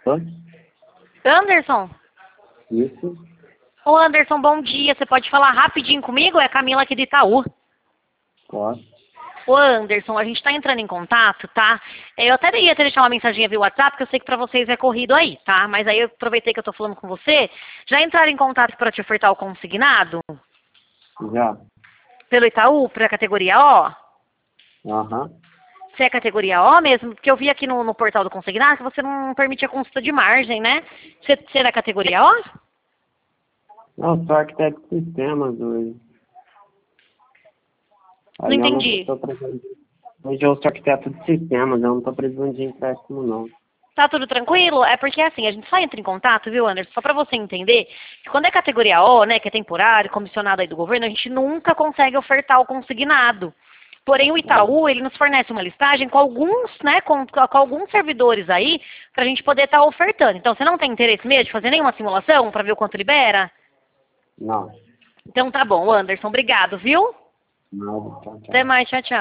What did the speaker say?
Oi? Anderson? Isso? Ô Anderson, bom dia. Você pode falar rapidinho comigo? É a Camila aqui de Itaú. Posso? Ô Anderson, a gente tá entrando em contato, tá? Eu até ia te deixar uma mensaginha via WhatsApp, porque eu sei que pra vocês é corrido aí, tá? Mas aí eu aproveitei que eu tô falando com você. Já entraram em contato pra te ofertar o consignado? Já? Pelo Itaú, pra categoria O? Aham. Você é categoria O mesmo? Porque eu vi aqui no portal do consignado que você não permite a consulta de margem, né? Você é da categoria O? Não, sou arquiteto de sistemas hoje. Não Aí eu não entendi. estou precisando. Hoje eu sou arquiteto de sistemas, eu não estou precisando de empréstimo, não. Tá tudo tranquilo? É porque assim, a gente só entra em contato, viu, Anderson? Só pra você entender que quando é categoria O, né, que é temporário, comissionado aí do governo, a gente nunca consegue ofertar o consignado. Porém, o Itaú, ele nos fornece uma listagem com alguns, né, com alguns servidores aí, pra gente poder estar ofertando. Então, você não tem interesse mesmo de fazer nenhuma simulação pra ver o quanto libera? Não. Então tá bom, Anderson, obrigado, viu? Nada, tchau, Até tchau. mais, tchau, tchau.